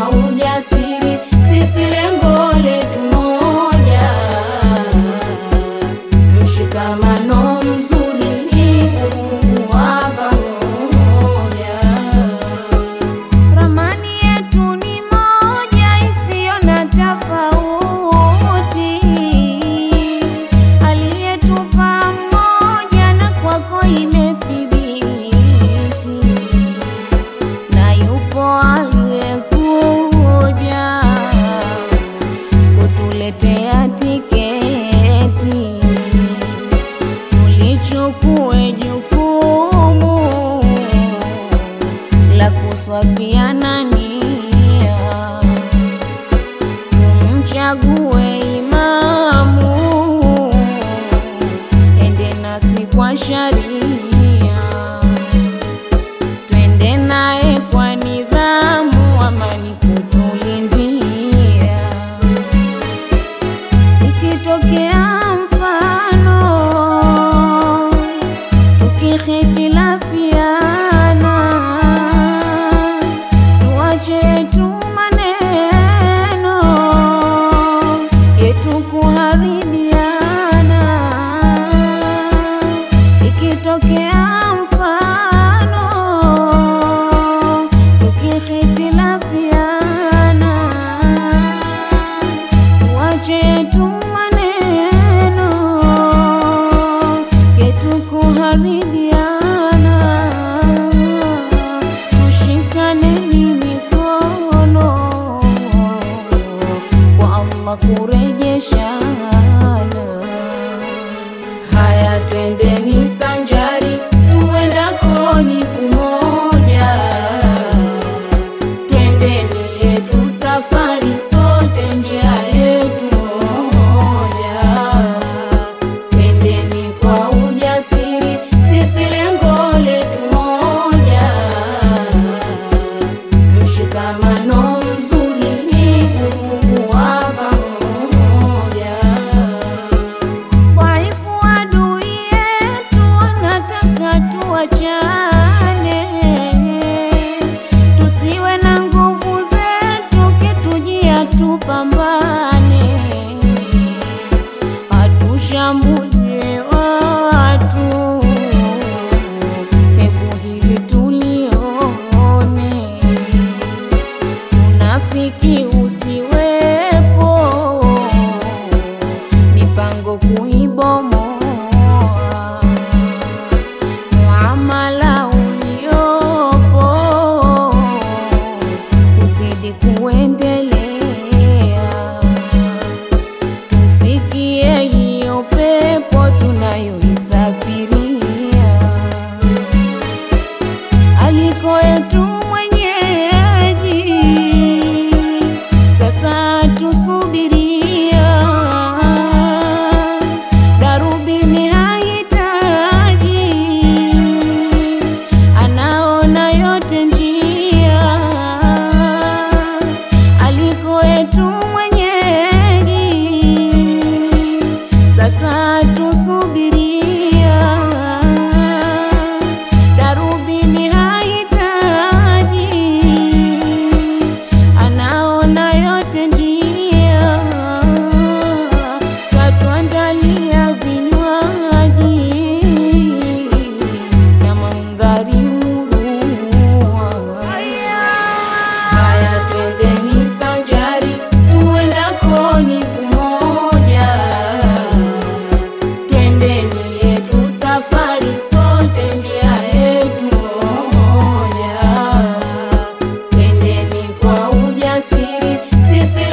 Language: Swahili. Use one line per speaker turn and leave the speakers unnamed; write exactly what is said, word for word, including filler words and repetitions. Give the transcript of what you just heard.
kwa ujasiri, sisi lengo letu moja, mshikamano mzuri kufungua pamoja. Ramani yetu ni moja isiyo na tofauti, aliyetupa moja na kwako imethibiti, na yupo aliyekuja kutuletea tiketi, tulichukue jukumu la kuswafiana nia, tumchague imamu ende nasi kwa sharia, twende naye kwa nidhamu, amani kutulindia. Ikitokea mfano tukihitilafiana, tuache tu maneno yetu kuharibiana. Ikitokea mfano tukihitilafiana, tuache tu maneno yetu kuharibiana, tushikaneni mikono kwa Allah kurejeshana. Haya twendeni sanjari, tuendako ni kumoja, twendeni yetu safari, sote njia yetu moja, twendeni kwa ujasiri, sisi lengo letu moja, mshikamano mzuri kufungua pamoja. Dhaifu adui yetu anataka tuachane, tusiwe na nguvu zetu, kitujia tupambane, hatushambulie watu, hebu hili tulione, unafiki usiwepo, mipango kuibomoa, muamala uliopo usidi kuendelea, tufikie hiyo pepo tunayoisafiria, aliko yetu mwenyeji, sasa tusubiria, darubini hahitaji, anaona yote njia, aliko yetu mwenyeji, sasa tusubiria, darubini hahitaji, anaona yote njia, katuandalia vinywaji na mandhari murua. Haya twendeni sanjari, tuendako ni kumoja, twendeni yetu safari, sote njia yetu moja, twendeni kwa ujasiri, sisi